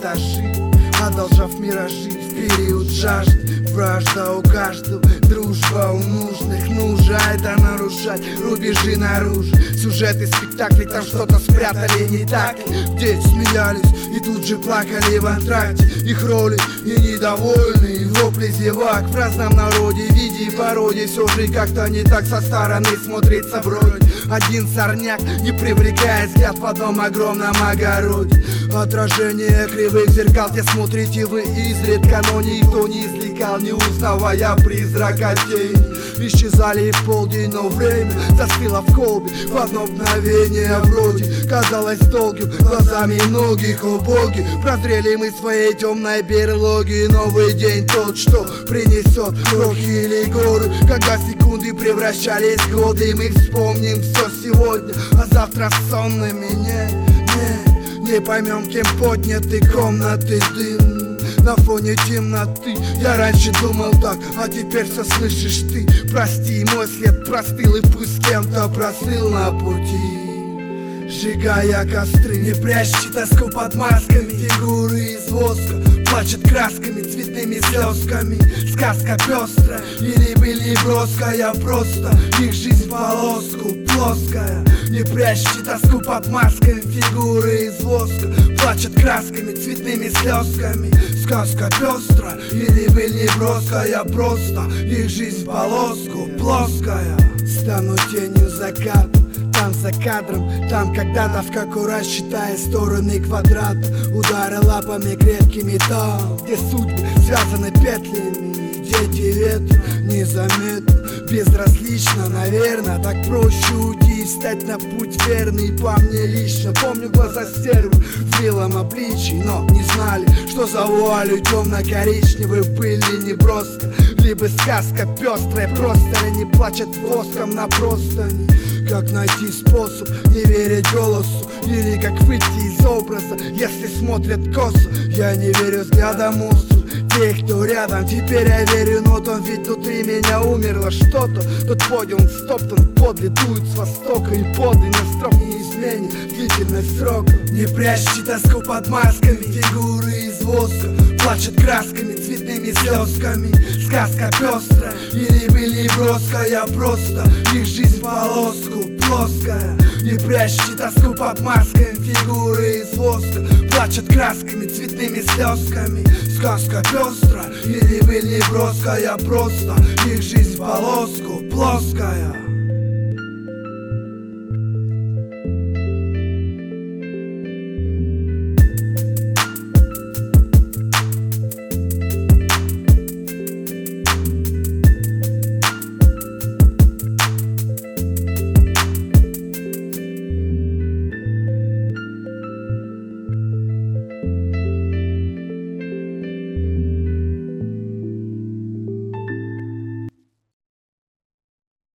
опустоши, одолжав миражи в период жажды. Вражда у каждого, дружба у нужных. Нужно это нарушать рубежи наружу. Сюжеты спектаклей, там что-то спрятали, не так ли? Дети смеялись и тут же плакали в антракте. Их роли и недовольные вопли зевак в разном народе, в виде и пародии. Все же как-то не так со стороны смотрится вроде. Один сорняк не привлекает взгляд в одном огромном огороде. Отражение кривых зеркал, где смотрите вы изредка, но никто не извлекал, не узнавая призрака тени. Исчезали в полдень, но время застыло в колбе в одно мгновение. Вроде казалось долгим глазами многих, о боги. Прозрели мы своей темной берлоги. Новый день тот, что принесет крохи или горы. Когда секунды превращались в годы, мы вспомним все сегодня, а завтра сонными не поймем, кем подняты комнаты дым. На фоне темноты я раньше думал так, а теперь все слышишь ты. Прости, мой след простыл, и пусть кем-то простыл на пути. Сжигая костры, не прячьте тоску под масками. Фигуры из воска плачут красками, цветными слезками. Сказка пестрая, или были броская, просто их жизнь полоску плоская. Не прячьте тоску под масками. Фигуры из воска плачут красками, цветными слезками. Сказка пестрая, или были броская, просто их жизнь полоску плоская. Стану тенью заката, там за кадром, там когда-то в кокура, считая стороны квадрата. Удары лапами крепкими там, где судьбы связаны петлями. Дети ветра незаметно, безразлично, наверное. Так проще уйти и стать на путь верный. По мне лично помню глаза стервы в белом обличии, но не знали, что за вуалью темно-коричневой были неброско. Либо сказка пестрая, просто не плачет воском на простыни. Как найти способ не верить голосу, или как выйти из образа, если смотрят косо. Я не верю взглядам монстров, тех, кто рядом. Теперь я верю нотам, ведь внутри меня умерло что-то. Тот подиум стоптан, подле дует с востока, и подлинный строк не изменит длительность срока. Не прячьте тоску под масками. Фигуры из воска плачут красками, цветными слезками. Сказка пестрая, или были броская, просто их жизнь полоску плоская. Не прячьте тоску под масками. Фигуры из воска плачут красками, цветными слезками. Сказка пестрая, или были броская, просто их жизнь полоску плоская.